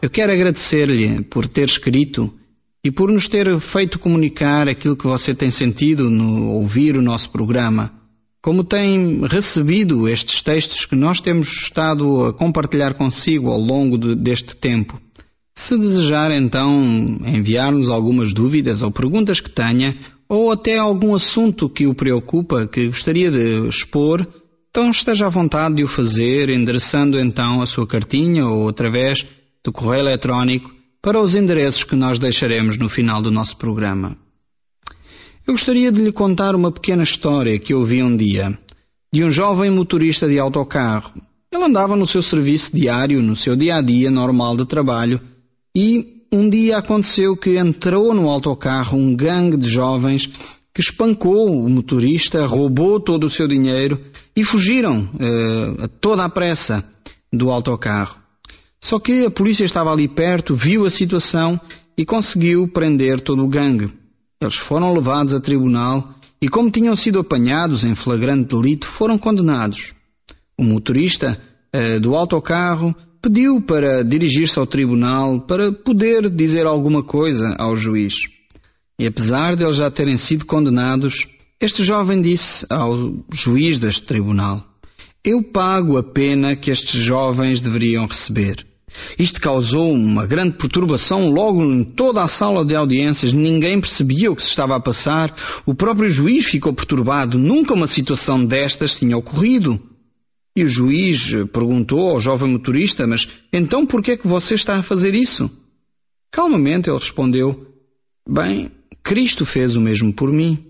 Eu quero agradecer-lhe por ter escrito e por nos ter feito comunicar aquilo que você tem sentido no ouvir o nosso programa, como tem recebido estes textos que nós temos estado a compartilhar consigo ao longo deste tempo. Se desejar então enviar-nos algumas dúvidas ou perguntas que tenha, ou até algum assunto que o preocupa, que gostaria de expor, então esteja à vontade de o fazer, endereçando então a sua cartinha ou através do correio eletrónico para os endereços que nós deixaremos no final do nosso programa. Eu gostaria de lhe contar uma pequena história que ouvi um dia, de um jovem motorista de autocarro. Ele andava no seu serviço diário, no seu dia-a-dia normal de trabalho, e um dia aconteceu que entrou no autocarro um gangue de jovens que espancou o motorista, roubou todo o seu dinheiro e fugiram a toda a pressa do autocarro. Só que a polícia estava ali perto, viu a situação e conseguiu prender todo o gangue. Eles foram levados a tribunal e, como tinham sido apanhados em flagrante delito, foram condenados. O motorista do autocarro pediu para dirigir-se ao tribunal para poder dizer alguma coisa ao juiz. E apesar de eles já terem sido condenados, este jovem disse ao juiz deste tribunal: "Eu pago a pena que estes jovens deveriam receber." Isto causou uma grande perturbação logo em toda a sala de audiências. Ninguém percebia o que se estava a passar. O próprio juiz ficou perturbado. Nunca uma situação destas tinha ocorrido. E o juiz perguntou ao jovem motorista: "Mas então por que é que você está a fazer isso?" Calmamente ele respondeu: "Bem, Cristo fez o mesmo por mim."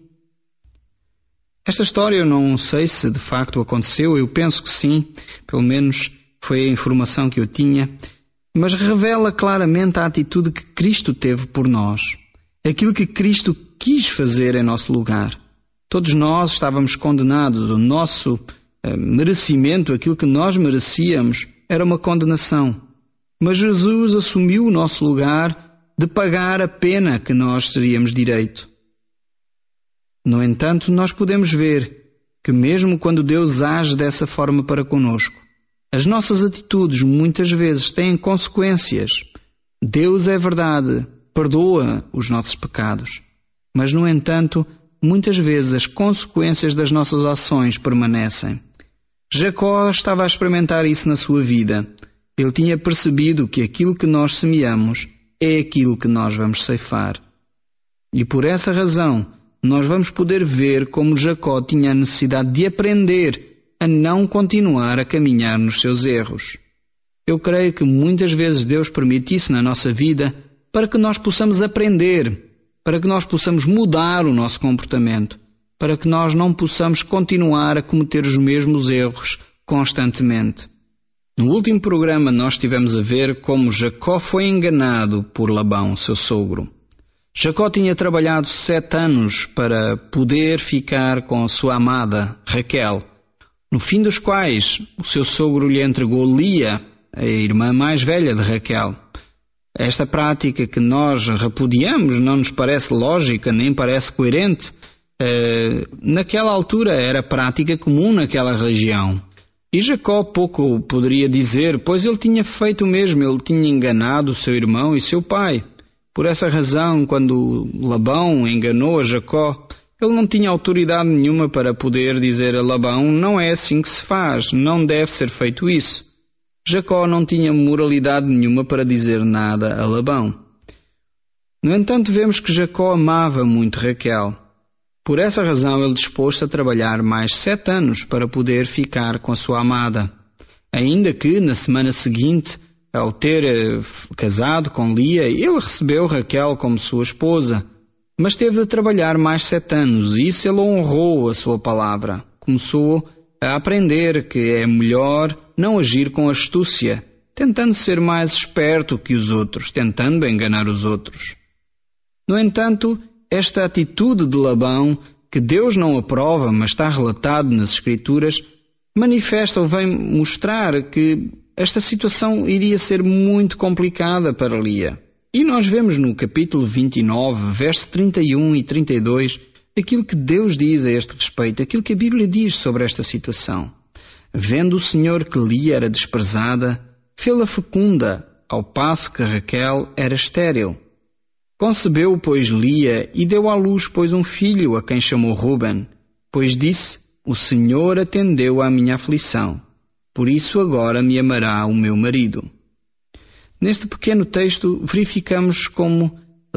Esta história eu não sei se de facto aconteceu, eu penso que sim, pelo menos foi a informação que eu tinha, mas revela claramente a atitude que Cristo teve por nós, aquilo que Cristo quis fazer em nosso lugar. Todos nós estávamos condenados, o nosso merecimento, aquilo que nós merecíamos, era uma condenação. Mas Jesus assumiu o nosso lugar de pagar a pena que nós teríamos direito. No entanto, nós podemos ver que mesmo quando Deus age dessa forma para conosco, as nossas atitudes muitas vezes têm consequências. Deus é verdade, perdoa os nossos pecados. Mas, no entanto, muitas vezes as consequências das nossas ações permanecem. Jacó estava a experimentar isso na sua vida. Ele tinha percebido que aquilo que nós semeamos é aquilo que nós vamos ceifar. E por essa razão, nós vamos poder ver como Jacó tinha a necessidade de aprender a não continuar a caminhar nos seus erros. Eu creio que muitas vezes Deus permite isso na nossa vida para que nós possamos aprender, para que nós possamos mudar o nosso comportamento, para que nós não possamos continuar a cometer os mesmos erros constantemente. No último programa nós estivemos a ver como Jacó foi enganado por Labão, seu sogro. Jacó tinha trabalhado 7 anos para poder ficar com a sua amada, Raquel, no fim dos quais o seu sogro lhe entregou Lia, a irmã mais velha de Raquel. Esta prática que nós repudiamos não nos parece lógica, nem parece coerente. Naquela altura era prática comum naquela região. E Jacó pouco poderia dizer, pois ele tinha feito o mesmo, ele tinha enganado seu irmão e seu pai. Por essa razão, quando Labão enganou a Jacó, ele não tinha autoridade nenhuma para poder dizer a Labão: "Não é assim que se faz, não deve ser feito isso." Jacó não tinha moralidade nenhuma para dizer nada a Labão. No entanto, vemos que Jacó amava muito Raquel. Por essa razão, ele dispôs-se a trabalhar mais 7 anos para poder ficar com a sua amada. Ainda que, na semana seguinte, ao ter casado com Lia, ele recebeu Raquel como sua esposa. Mas teve de trabalhar mais 7 anos, e isso ele honrou a sua palavra. Começou a aprender que é melhor não agir com astúcia, tentando ser mais esperto que os outros, tentando enganar os outros. No entanto, esta atitude de Labão, que Deus não aprova, mas está relatado nas Escrituras, manifesta ou vem mostrar que esta situação iria ser muito complicada para Lia. E nós vemos no capítulo 29, verso 31 e 32, aquilo que Deus diz a este respeito, aquilo que a Bíblia diz sobre esta situação. Vendo o Senhor que Lia era desprezada, fê-la fecunda ao passo que Raquel era estéril. Concebeu, pois, Lia e deu à luz, pois, um filho, a quem chamou Ruben, pois disse: O Senhor atendeu à minha aflição, por isso agora me amará o meu marido. Neste pequeno texto verificamos como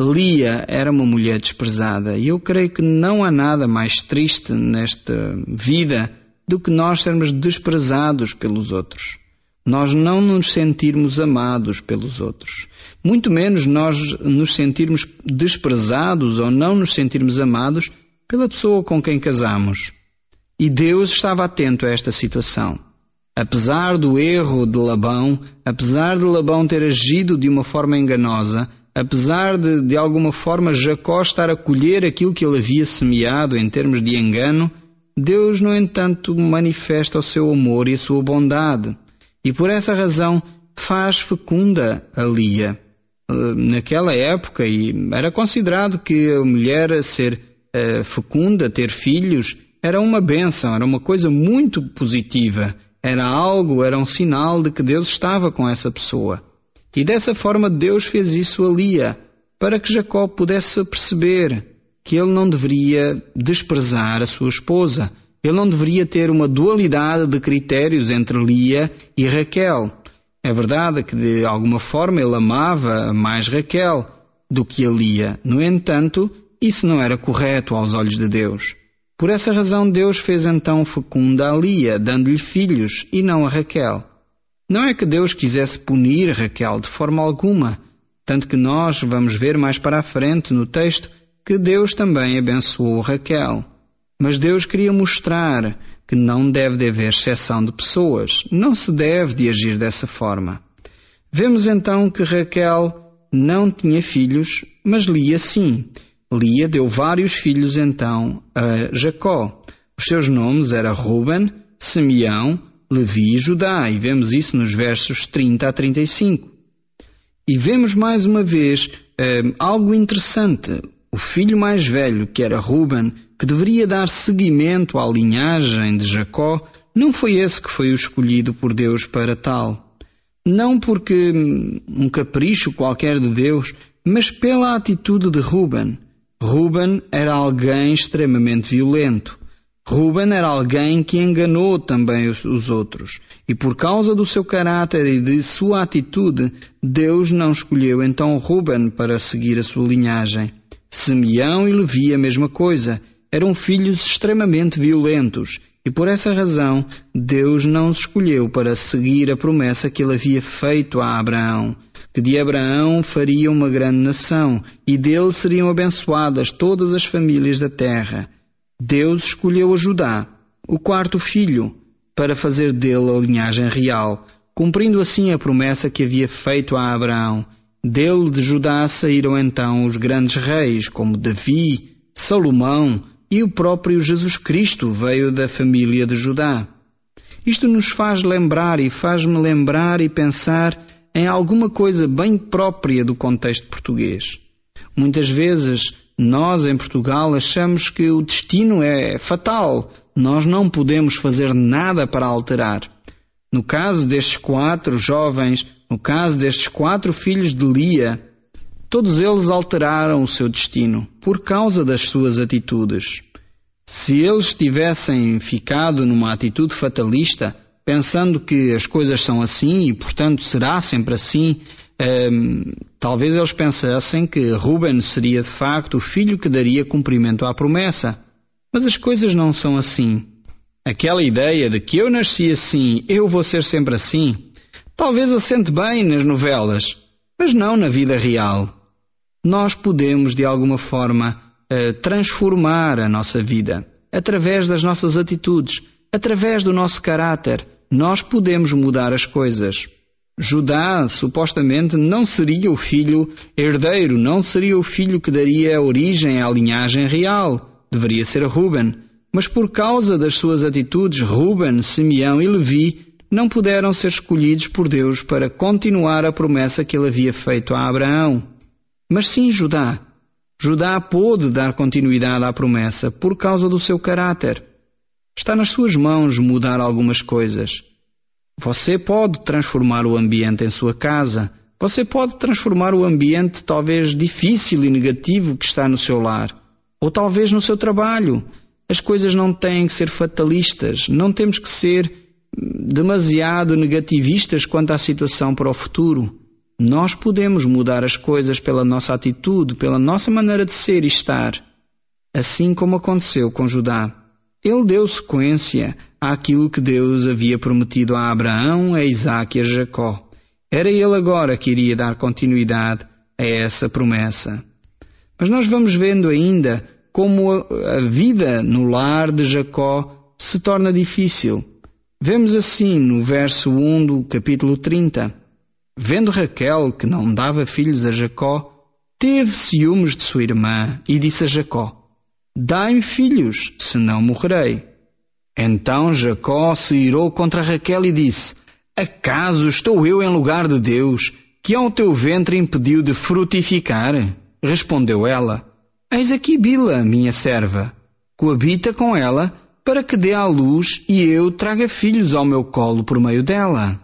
Lia era uma mulher desprezada, e eu creio que não há nada mais triste nesta vida do que nós sermos desprezados pelos outros. Nós não nos sentirmos amados pelos outros. Muito menos nós nos sentirmos desprezados ou não nos sentirmos amados pela pessoa com quem casamos. E Deus estava atento a esta situação. Apesar do erro de Labão, apesar de Labão ter agido de uma forma enganosa, apesar de alguma forma Jacó estar a colher aquilo que ele havia semeado em termos de engano, Deus, no entanto, manifesta o seu amor e a sua bondade. E por essa razão faz fecunda a Lia. Naquela época, e era considerado que a mulher ser fecunda, ter filhos, era uma bênção, era uma coisa muito positiva. Era um sinal de que Deus estava com essa pessoa. E dessa forma Deus fez isso a Lia, para que Jacó pudesse perceber que ele não deveria desprezar a sua esposa. Ele não deveria ter uma dualidade de critérios entre Lia e Raquel. É verdade que de alguma forma ele amava mais Raquel do que a Lia. No entanto, isso não era correto aos olhos de Deus. Por essa razão Deus fez então fecunda a Lia, dando-lhe filhos, e não a Raquel. Não é que Deus quisesse punir Raquel de forma alguma, tanto que nós vamos ver mais para a frente no texto que Deus também abençoou Raquel. Mas Deus queria mostrar que não deve de haver exceção de pessoas, não se deve de agir dessa forma. Vemos então que Raquel não tinha filhos, mas Lia sim. Lia deu vários filhos então a Jacó. Os seus nomes eram Ruben, Simeão, Levi e Judá, e vemos isso nos versos 30 a 35. E vemos mais uma vez algo interessante. O filho mais velho, que era Ruben, que deveria dar seguimento à linhagem de Jacó, não foi esse que foi o escolhido por Deus para tal. Não porque um capricho qualquer de Deus, mas pela atitude de Ruben. Ruben era alguém extremamente violento. Ruben era alguém que enganou também os outros. E por causa do seu caráter e de sua atitude, Deus não escolheu então Ruben para seguir a sua linhagem. Simeão e Levi a mesma coisa. Eram filhos extremamente violentos. E por essa razão, Deus não os escolheu para seguir a promessa que ele havia feito a Abraão, que de Abraão faria uma grande nação, e dele seriam abençoadas todas as famílias da terra. Deus escolheu a Judá, o quarto filho, para fazer dele a linhagem real, cumprindo assim a promessa que havia feito a Abraão. Dele, de Judá, saíram então os grandes reis, como Davi, Salomão, e o próprio Jesus Cristo veio da família de Judá. Isto nos faz lembrar e faz-me lembrar e pensar em alguma coisa bem própria do contexto português. Muitas vezes nós em Portugal achamos que o destino é fatal, nós não podemos fazer nada para alterar. No caso destes 4 jovens, no caso destes 4 filhos de Lia, todos eles alteraram o seu destino por causa das suas atitudes. Se eles tivessem ficado numa atitude fatalista, pensando que as coisas são assim e, portanto, será sempre assim, talvez eles pensassem que Ruben seria de facto o filho que daria cumprimento à promessa. Mas as coisas não são assim. Aquela ideia de que eu nasci assim, eu vou ser sempre assim, talvez assente bem nas novelas, mas não na vida real. Nós podemos, de alguma forma, transformar a nossa vida através das nossas atitudes, através do nosso caráter. Nós podemos mudar as coisas. Judá, supostamente, não seria o filho herdeiro, não seria o filho que daria origem à linhagem real. Deveria ser Ruben. Mas por causa das suas atitudes, Ruben, Simeão e Levi não puderam ser escolhidos por Deus para continuar a promessa que ele havia feito a Abraão. Mas sim Judá. Judá pôde dar continuidade à promessa por causa do seu caráter. Está nas suas mãos mudar algumas coisas. Você pode transformar o ambiente em sua casa. Você pode transformar o ambiente talvez difícil e negativo que está no seu lar, ou talvez no seu trabalho. As coisas não têm que ser fatalistas, não temos que ser demasiado negativistas quanto à situação para o futuro. Nós podemos mudar as coisas pela nossa atitude, pela nossa maneira de ser e estar. Assim como aconteceu com Judá. Ele deu sequência àquilo que Deus havia prometido a Abraão, a Isaque e a Jacó. Era ele agora que iria dar continuidade a essa promessa. Mas nós vamos vendo ainda como a vida no lar de Jacó se torna difícil. Vemos assim no verso 1 do capítulo 30. Vendo Raquel que não dava filhos a Jacó, teve ciúmes de sua irmã e disse a Jacó: dai-me filhos, senão morrerei. Então Jacó se irou contra Raquel e disse: acaso estou eu em lugar de Deus, que ao teu ventre impediu de frutificar? Respondeu ela: eis aqui Bila, minha serva. Coabita com ela, para que dê à luz e eu traga filhos ao meu colo por meio dela.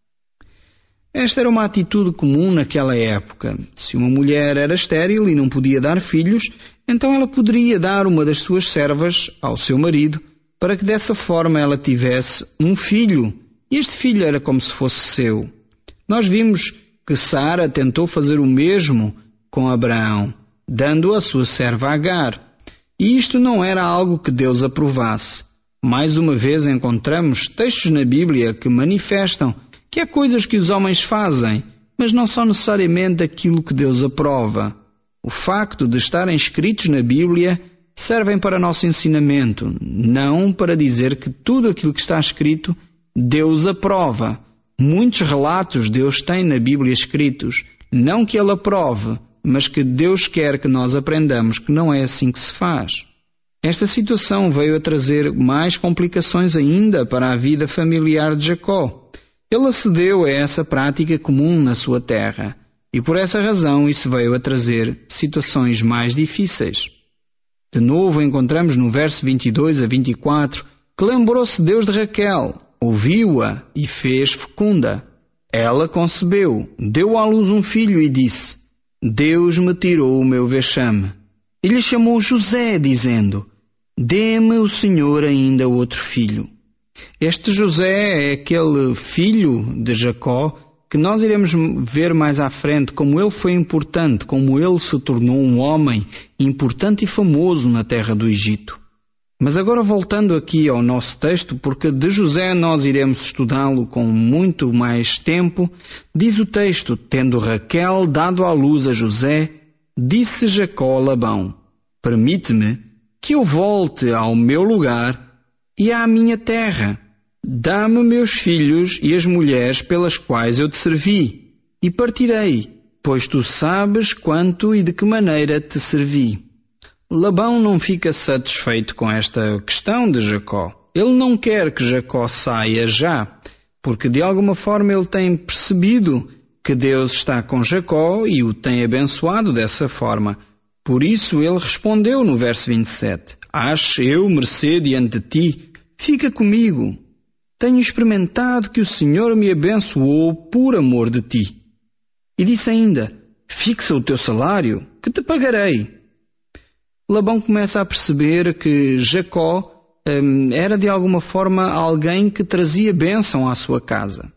Esta era uma atitude comum naquela época. Se uma mulher era estéril e não podia dar filhos, então ela poderia dar uma das suas servas ao seu marido, para que dessa forma ela tivesse um filho, e este filho era como se fosse seu. Nós vimos que Sara tentou fazer o mesmo com Abraão, dando a sua serva Agar. E isto não era algo que Deus aprovasse. Mais uma vez encontramos textos na Bíblia que manifestam que há coisas que os homens fazem, mas não são necessariamente aquilo que Deus aprova. O facto de estarem escritos na Bíblia servem para nosso ensinamento, não para dizer que tudo aquilo que está escrito Deus aprova. Muitos relatos Deus tem na Bíblia escritos, não que Ele aprove, mas que Deus quer que nós aprendamos que não é assim que se faz. Esta situação veio a trazer mais complicações ainda para a vida familiar de Jacó. Ele acedeu a essa prática comum na sua terra, e por essa razão isso veio a trazer situações mais difíceis. De novo encontramos no verso 22 a 24 que lembrou-se Deus de Raquel, ouviu-a e fez fecunda. Ela concebeu, deu à luz um filho e disse: Deus me tirou o meu vexame. E lhe chamou José, dizendo: dê-me o Senhor ainda outro filho. Este José é aquele filho de Jacó que nós iremos ver mais à frente como ele foi importante, como ele se tornou um homem importante e famoso na terra do Egito. Mas agora voltando aqui ao nosso texto, porque de José nós iremos estudá-lo com muito mais tempo, diz o texto: tendo Raquel dado à luz a José, disse Jacó a Labão: permite-me que eu volte ao meu lugar e à minha terra. Dá-me meus filhos e as mulheres pelas quais eu te servi, e partirei, pois tu sabes quanto e de que maneira te servi. Labão não fica satisfeito com esta questão de Jacó. Ele não quer que Jacó saia já, porque de alguma forma ele tem percebido que Deus está com Jacó e o tem abençoado dessa forma. Por isso ele respondeu no verso 27, acho eu mercê diante de ti, fica comigo. Tenho experimentado que o Senhor me abençoou por amor de ti. E disse ainda, fixa o teu salário, que te pagarei. Labão começa a perceber que Jacó era de alguma forma alguém que trazia bênção à sua casa.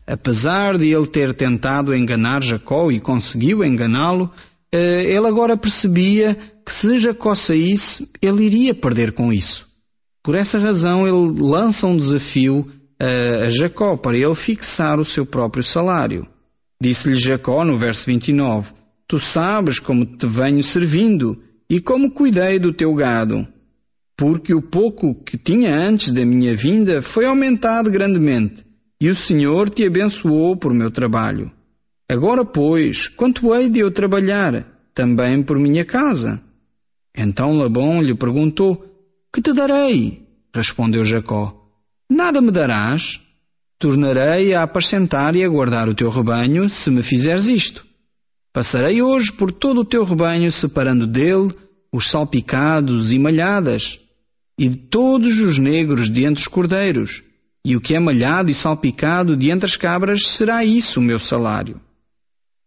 Apesar de ele ter tentado enganar Jacó e conseguiu enganá-lo, ele agora percebia que se Jacó saísse, ele iria perder com isso. Por essa razão ele lança um desafio a Jacó para ele fixar o seu próprio salário. Disse-lhe Jacó no verso 29, tu sabes como te venho servindo e como cuidei do teu gado, porque o pouco que tinha antes da minha vinda foi aumentado grandemente, e o Senhor te abençoou por meu trabalho. Agora, pois, quanto hei de eu trabalhar, também por minha casa? Então Labão lhe perguntou, que te darei? Respondeu Jacó, nada me darás. Tornarei a apacentar e a guardar o teu rebanho, se me fizeres isto. Passarei hoje por todo o teu rebanho, separando dele os salpicados e malhadas, e de todos os negros de entre os cordeiros, e o que é malhado e salpicado de entre as cabras, será isso o meu salário.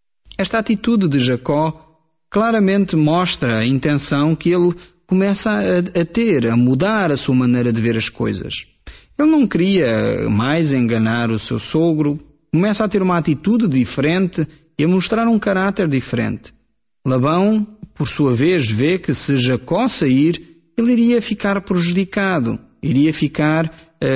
Esta atitude de Jacó claramente mostra a intenção que ele começa a ter, a mudar a sua maneira de ver as coisas. Ele não queria mais enganar o seu sogro, começa a ter uma atitude diferente e a mostrar um caráter diferente. Labão, por sua vez, vê que se Jacó sair, ele iria ficar prejudicado, iria ficar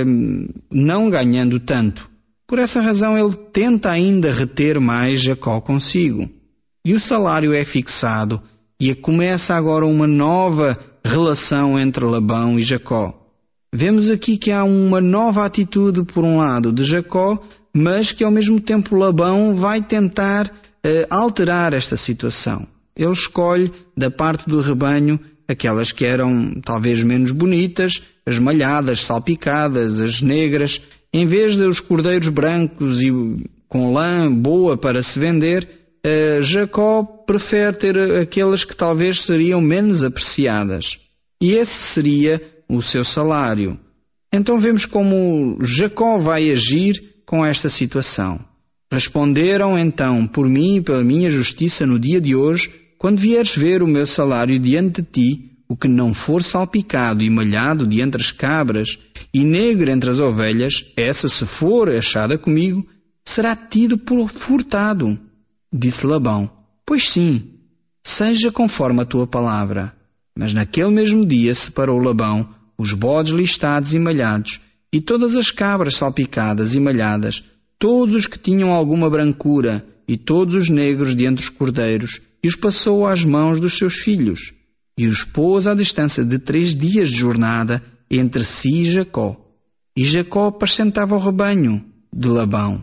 não ganhando tanto. Por essa razão ele tenta ainda reter mais Jacó consigo. E o salário é fixado e começa agora uma nova relação entre Labão e Jacó. Vemos aqui que há uma nova atitude, por um lado, de Jacó, mas que ao mesmo tempo Labão vai tentar alterar esta situação. Ele escolhe da parte do rebanho aquelas que eram talvez menos bonitas, as malhadas, salpicadas, as negras, em vez dos cordeiros brancos e com lã boa para se vender. Jacó prefere ter aquelas que talvez seriam menos apreciadas. E esse seria o seu salário. Então vemos como Jacó vai agir com esta situação. Responderam então por mim e pela minha justiça no dia de hoje, quando vieres ver o meu salário diante de ti, o que não for salpicado e malhado de entre as cabras e negro entre as ovelhas, essa se for achada comigo, será tido por furtado. Disse Labão: pois sim, seja conforme a tua palavra. Mas naquele mesmo dia separou Labão os bodes listados e malhados, e todas as cabras salpicadas e malhadas, todos os que tinham alguma brancura, e todos os negros de entre os cordeiros, e os passou às mãos dos seus filhos, e os pôs à distância de 3 dias de jornada entre si e Jacó. E Jacó apacentava o rebanho de Labão.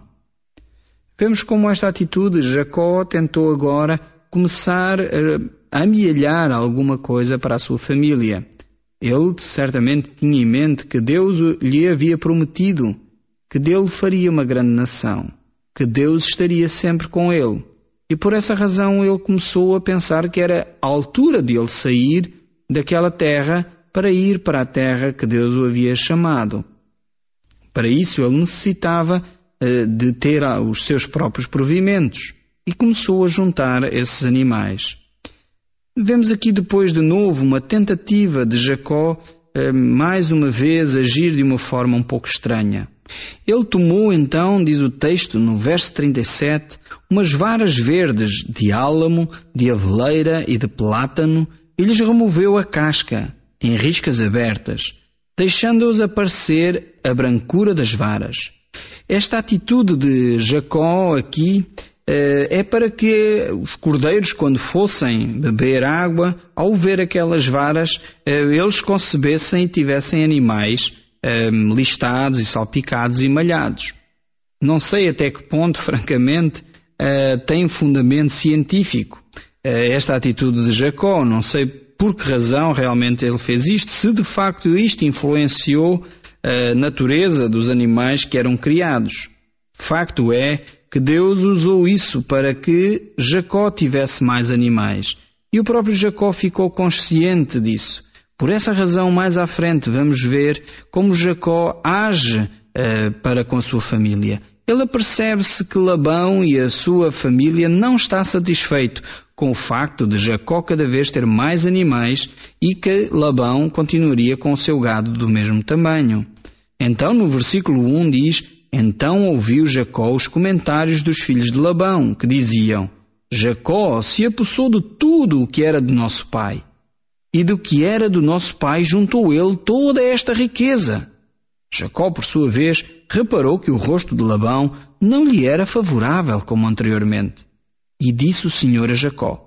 Vemos como esta atitude, Jacó tentou agora começar a amealhar alguma coisa para a sua família. Ele certamente tinha em mente que Deus lhe havia prometido que dele faria uma grande nação, que Deus estaria sempre com ele. E por essa razão ele começou a pensar que era a altura de ele sair daquela terra para ir para a terra que Deus o havia chamado. Para isso ele necessitava de ter os seus próprios provimentos e começou a juntar esses animais. Vemos aqui depois de novo uma tentativa de Jacó mais uma vez agir de uma forma um pouco estranha. Ele tomou então, diz o texto no verso 37, umas varas verdes de álamo, de aveleira e de plátano e lhes removeu a casca em riscas abertas, deixando-os aparecer a brancura das varas. Esta atitude de Jacó aqui é para que os cordeiros, quando fossem beber água, ao ver aquelas varas, eles concebessem e tivessem animais listados e salpicados e malhados. Não sei até que ponto, francamente, tem fundamento científico esta atitude de Jacó. Não sei por que razão realmente ele fez isto, se de facto isto influenciou a natureza dos animais que eram criados. Facto é que Deus usou isso para que Jacó tivesse mais animais. E o próprio Jacó ficou consciente disso. Por essa razão, mais à frente, vamos ver como Jacó age para com a sua família. Ele apercebe-se que Labão e a sua família não está satisfeito com o facto de Jacó cada vez ter mais animais e que Labão continuaria com o seu gado do mesmo tamanho. Então, no versículo 1 diz: então ouviu Jacó os comentários dos filhos de Labão, que diziam: Jacó se apossou de tudo o que era do nosso pai. E do que era do nosso pai juntou ele toda esta riqueza. Jacó, por sua vez, reparou que o rosto de Labão não lhe era favorável como anteriormente. E disse o Senhor a Jacó: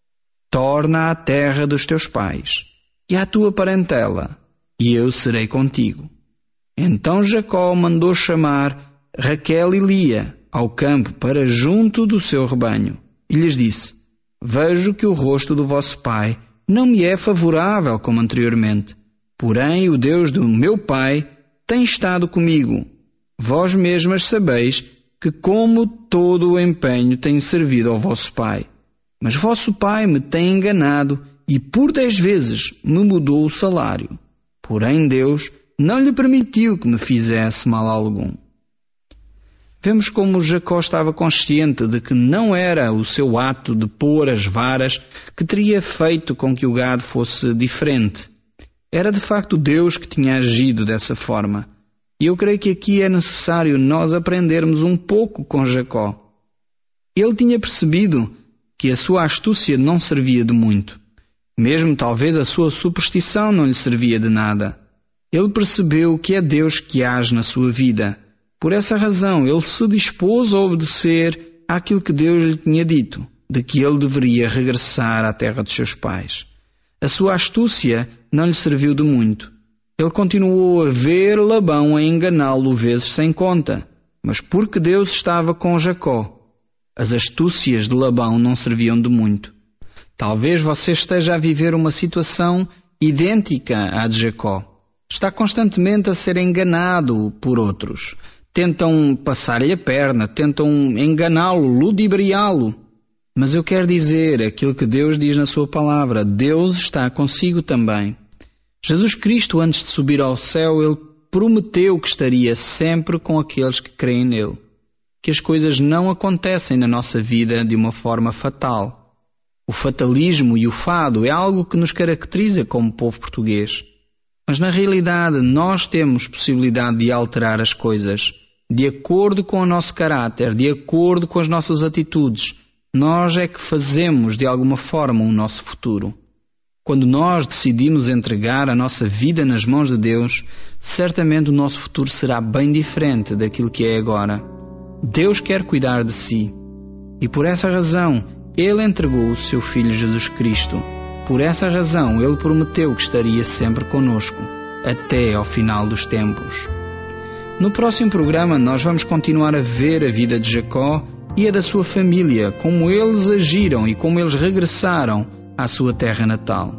torna à terra dos teus pais e à tua parentela, e eu serei contigo. Então Jacó mandou chamar Raquel e Lia ao campo para junto do seu rebanho, e lhes disse: vejo que o rosto do vosso pai não me é favorável como anteriormente, porém o Deus do meu pai tem estado comigo. Vós mesmas sabeis que como todo o empenho tenho servido ao vosso pai. Mas vosso pai me tem enganado e por 10 vezes me mudou o salário. Porém Deus não lhe permitiu que me fizesse mal algum. Vemos como Jacó estava consciente de que não era o seu ato de pôr as varas que teria feito com que o gado fosse diferente. Era de facto Deus que tinha agido dessa forma. E eu creio que aqui é necessário nós aprendermos um pouco com Jacó. Ele tinha percebido que a sua astúcia não servia de muito. Mesmo talvez a sua superstição não lhe servia de nada. Ele percebeu que é Deus que age na sua vida. Por essa razão, ele se dispôs a obedecer àquilo que Deus lhe tinha dito, de que ele deveria regressar à terra dos seus pais. A sua astúcia não lhe serviu de muito. Ele continuou a ver Labão a enganá-lo vezes sem conta, mas porque Deus estava com Jacó, as astúcias de Labão não serviam de muito. Talvez você esteja a viver uma situação idêntica à de Jacó. Está constantemente a ser enganado por outros. Tentam passar-lhe a perna, tentam enganá-lo, ludibriá-lo. Mas eu quero dizer aquilo que Deus diz na sua palavra. Deus está consigo também. Jesus Cristo, antes de subir ao céu, Ele prometeu que estaria sempre com aqueles que creem nele. Que as coisas não acontecem na nossa vida de uma forma fatal. O fatalismo e o fado é algo que nos caracteriza como povo português. Mas na realidade nós temos possibilidade de alterar as coisas. De acordo com o nosso caráter, de acordo com as nossas atitudes, nós é que fazemos de alguma forma o nosso futuro. Quando nós decidimos entregar a nossa vida nas mãos de Deus, certamente o nosso futuro será bem diferente daquilo que é agora. Deus quer cuidar de si. E por essa razão, Ele entregou o seu Filho Jesus Cristo. Por essa razão, Ele prometeu que estaria sempre conosco, até ao final dos tempos. No próximo programa, nós vamos continuar a ver a vida de Jacó e a da sua família, como eles agiram e como eles regressaram à sua terra natal.